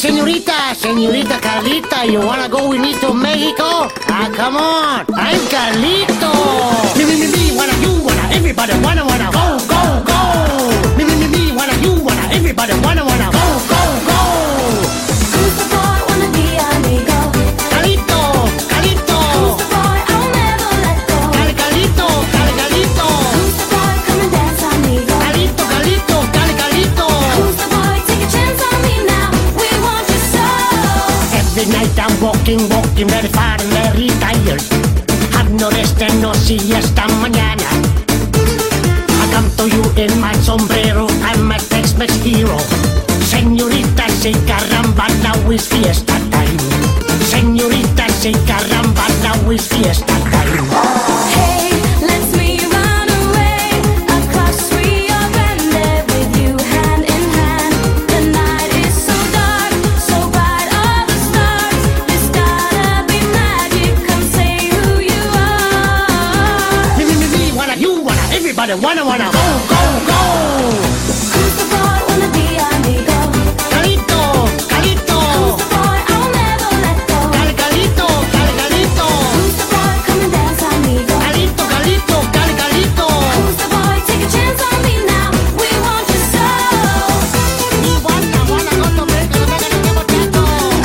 Señorita Carlita, you wanna go with me to Mexico? Ah, come on, I'm Carlito. Me, wanna, you wanna, everybody wanna, go, go, go. Me, wanna, you wanna, everybody wanna, go, go, go. Who's the boy wanna be amigo? Carlito. Who's the boy I'll never let go? Carlito. Who's the boy come and dance amigo? Carlito. Who's the boy take a chance on me now? We want you so. Every night I'm walking very far and very tired. Have no rest and no siesta mañana. I come to you in my sombrero, I'm a Tex-Mex hero. Señorita, say caramba, now is fiesta time. Señorita, say caramba, now is fiesta time. Hey, let's me run away across Rio Grande with you hand in hand. The night is so dark, so bright, all the stars. There's gotta be magic. Come say who you are. Me, wanna, you wanna, everybody wanna, go, go, go. Who's the boy wanna be amigo? Carlito. Who's the boy I'll never let go? Carlito. Who's the boy come and dance amigo? Carlito. Who's the boy take a chance on me now? We want you so. Wanna go to Mexico.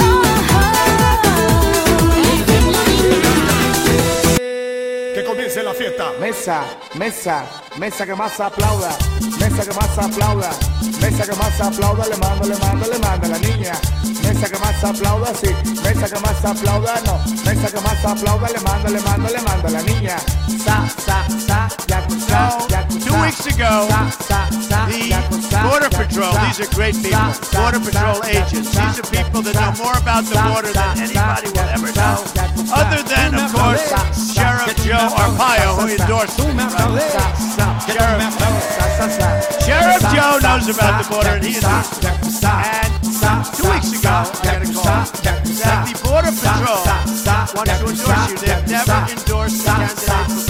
Que comience la fiesta. Mesa que más aplauda, mesa que más aplauda, mesa que más aplauda, le mando la niña. Mesa que más aplauda, sí, mesa que más aplauda, no, mesa que más aplauda, le mando la niña. Two weeks ago, the Border Patrol, these are great people, Border Patrol agents, these are people that know more about the border than anybody will ever know, other than, of course, Sheriff Joe Arpaio, who endorsed me. Sheriff Joe knows about the border, and he endorsed me. And 2 weeks ago, I got a call that the Border Patrol wants to endorse you. They've never endorsed a candidate